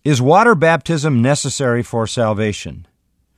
Is water baptism necessary for salvation?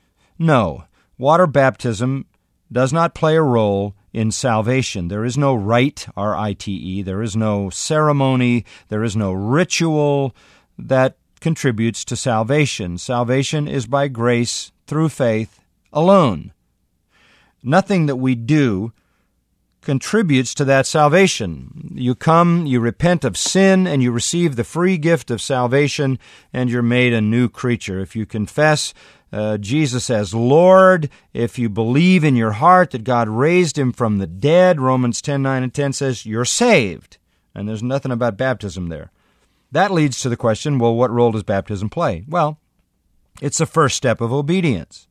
No. Water baptism does not play a role in salvation. There is no rite, R-I-T-E. There is no ceremony. There is no ritual that contributes to salvation. Salvation is by grace through faith alone. Nothing that we do contributes to that salvation. You come, you repent of sin, and you receive the free gift of salvation, and you're made a new creature. If you confess Jesus as Lord, if you believe in your heart that God raised him from the dead, Romans 10:9 and 10 says you're saved. And there's nothing about baptism there. That leads to the question, well, what role does baptism play? Well, it's the first step of obedience.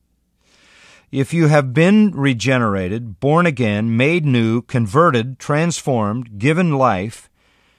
If you have been regenerated, born again, made new, converted, transformed, given life,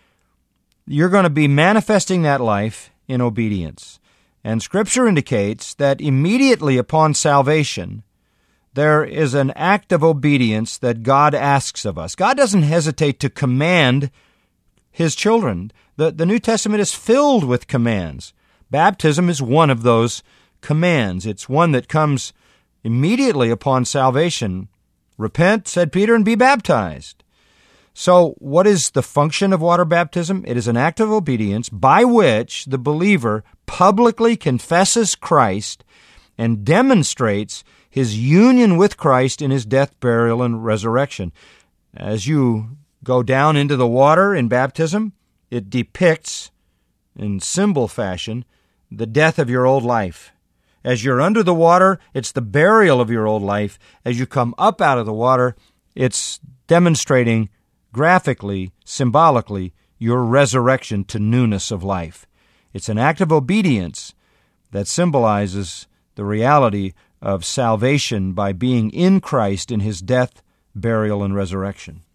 you're going to be manifesting that life in obedience. And Scripture indicates that immediately upon salvation, there is an act of obedience that God asks of us. God doesn't hesitate to command his children. The New Testament is filled with commands. Baptism is one of those commands. It's one that comes immediately upon salvation. Repent, said Peter, and be baptized. So what is the function of water baptism? It is an act of obedience by which the believer publicly confesses Christ and demonstrates his union with Christ in his death, burial, and resurrection. As you go down into the water in baptism, it depicts, in symbol fashion, the death of your old life. As you're under the water, it's the burial of your old life. As you come up out of the water, it's demonstrating graphically, symbolically, your resurrection to newness of life. It's an act of obedience that symbolizes the reality of salvation by being in Christ in his death, burial, and resurrection.